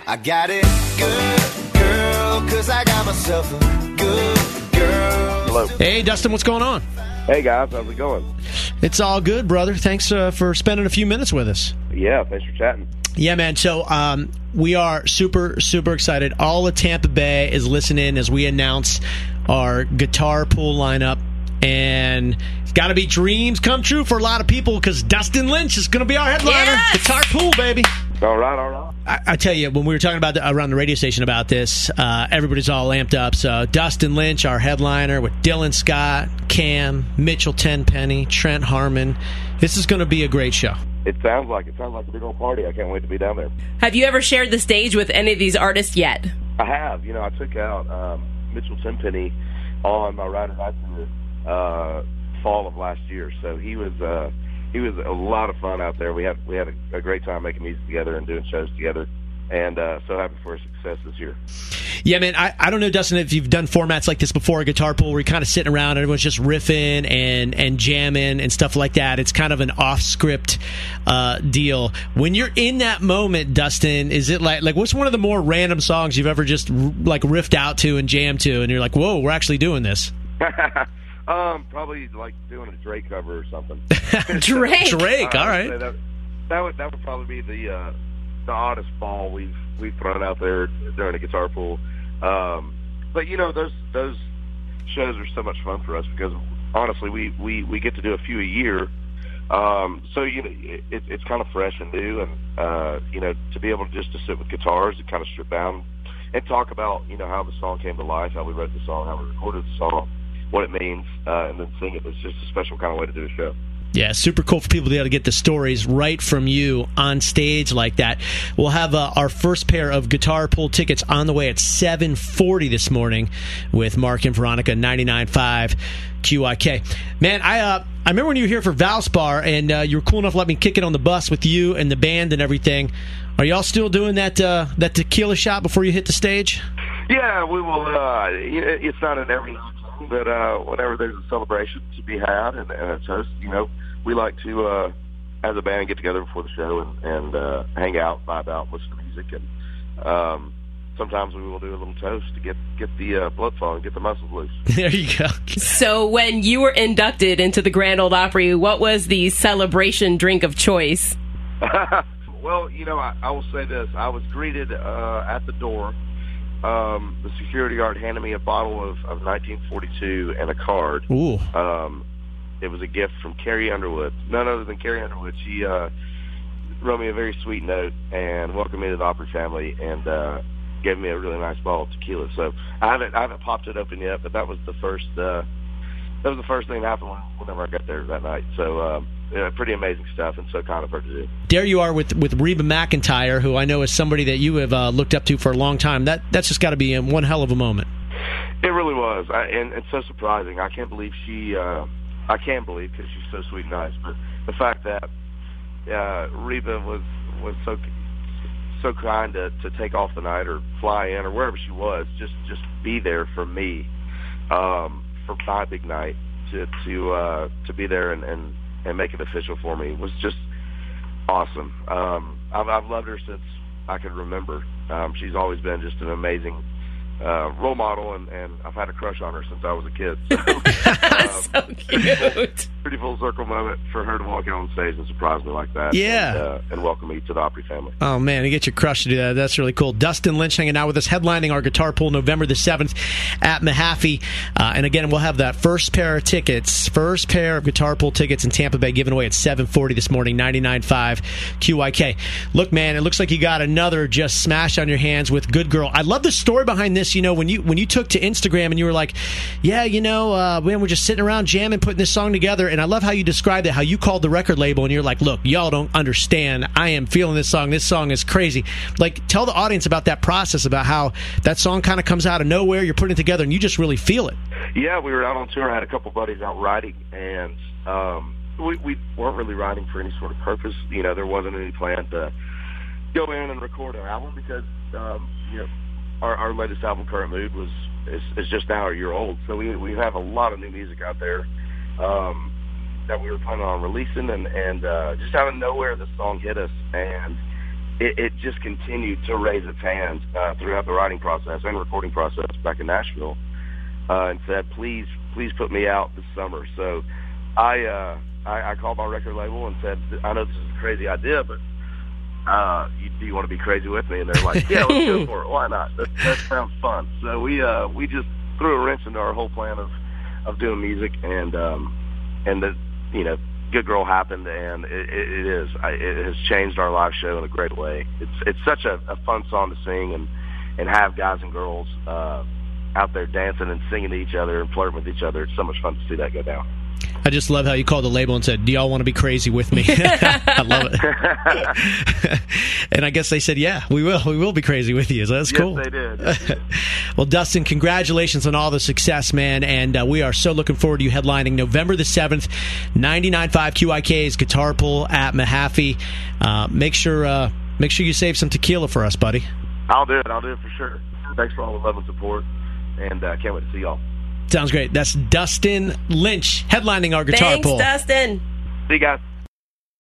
I got it good, girl, 'cause I got myself a good girl. Hello. Hey, Dustin, what's going on? Hey, guys. How's it going? It's all good, brother. Thanks for spending a few minutes with us. Yeah, thanks for chatting. Yeah, man. So we are super, super excited. All of Tampa Bay is listening as we announce our Guitar Pool lineup. And it's got to be dreams come true for a lot of people because Dustin Lynch is going to be our headliner. Yes! Guitar Pool, baby. All right. I tell you, when we were talking about around the radio station about this, everybody's all amped up. So Dustin Lynch, our headliner, with Dylan Scott, Cam, Mitchell Tenpenny, Trent Harmon. This is going to be a great show. It sounds like a big old party. I can't wait to be down there. Have you ever shared the stage with any of these artists yet? I have. I took out Mitchell Tenpenny on my Ride or Die tour fall of last year. So he was a lot of fun out there. We had a great time making music together and doing shows together. And so happy for his success this year. Yeah, man, I don't know, Dustin, if you've done formats like this before, a Guitar Pool, where you're kind of sitting around and everyone's just riffing and jamming and stuff like that. It's kind of an off-script deal. When you're in that moment, Dustin, is it like what's one of the more random songs you've ever just like riffed out to and jammed to, and you're like, whoa, we're actually doing this? Probably like doing a Drake cover or something. Drake, all right. That would probably be the oddest ball we've thrown out there during a Guitar Pool. But those shows are so much fun for us because honestly we get to do a few a year. So it's kind of fresh and new, and to be able to sit with guitars and kind of strip down and talk about how the song came to life, how we wrote the song, how we recorded the song, what it means, and then sing it. It's just a special kind of way to do a show. Yeah, super cool for people to be able to get the stories right from you on stage like that. We'll have our first pair of Guitar Pool tickets on the way at 7:40 this morning with Mark and Veronica, 99.5 QIK. Man, I remember when you were here for Valspar, and you were cool enough to let me kick it on the bus with you and the band and everything. Are y'all still doing that tequila shot before you hit the stage? Yeah, we will. It's not an every night, but whenever there's a celebration to be had and a toast, we like to, as a band, get together before the show and hang out, vibe out, listen to music, and sometimes we will do a little toast to get the blood flowing, get the muscles loose. There you go. So when you were inducted into the Grand Ole Opry, what was the celebration drink of choice? Well, I will say this. I was greeted at the door. The security guard handed me a bottle of 1942 and a card. Ooh. It was a gift from Carrie Underwood. None other than Carrie Underwood. She wrote me a very sweet note and welcomed me to the Opry family and gave me a really nice bottle of tequila. So I haven't popped it open yet, but that was the first thing that happened whenever I got there that night. So pretty amazing stuff, and so kind of her to do. There you are with Reba McEntire, who I know is somebody that you have looked up to for a long time. That's just got to be one hell of a moment. It really was, and it's so surprising. I can't believe I can't believe because she's so sweet and nice. But the fact that Reba was so kind to take off the night or fly in or wherever she was, just be there for me for my big night to be there and make it official for me was just awesome. I've loved her since I could remember. She's always been just an amazing role model, and I've had a crush on her since I was a kid. So, so cute. Pretty full circle moment for her to walk out on stage and surprise me like that. Yeah. And welcome me to the Opry family. Oh, man, you get your crush to do that. That's really cool. Dustin Lynch hanging out with us, headlining our Guitar Pool November the 7th at Mahaffey. And again, we'll have that first pair of Guitar Pool tickets in Tampa Bay given away at 7:40 this morning, 99.5 QIK. Look, man, it looks like you got another just smash on your hands with Good Girl. I love the story behind this. When you took to Instagram and you were like, yeah, man, we're just sitting around jamming, putting this song together. And I love how you described it, how you called the record label and you're like, look, y'all don't understand. I am feeling this song. This song is crazy. Like, tell the audience about that process, about how that song kind of comes out of nowhere. You're putting it together and you just really feel it. Yeah, we were out on tour. I had a couple buddies out riding, and we weren't really riding for any sort of purpose. There wasn't any plan to go in and record an album because, our latest album, Current Mood, is just now a year old. So we have a lot of new music out there that we were planning on releasing, and just out of nowhere, the song hit us, and it just continued to raise its hand throughout the writing process and recording process back in Nashville, and said, please put me out this summer. So I called my record label and said, I know this is a crazy idea, but do you want to be crazy with me? And they're like, yeah, let's go for it. Why not? That sounds fun. So we just threw a wrench into our whole plan of doing music, and the Good Girl happened, and it has changed our live show in a great way. It's such a fun song to sing and have guys and girls out there dancing and singing to each other and flirting with each other. It's so much fun to see that go down. I just love how you called the label and said, do y'all want to be crazy with me? I love it. And I guess they said, yeah, we will be crazy with you. So that's cool. Yes, they did. Well, Dustin, congratulations on all the success, man. And we are so looking forward to you headlining November the 7th, 99.5 QIK's Guitar Pull at Mahaffey. Make sure you save some tequila for us, buddy. I'll do it for sure. Thanks for all the love and support, and can't wait to see y'all. Sounds great. That's Dustin Lynch headlining our Guitar Pull. Thanks, Dustin. See you guys.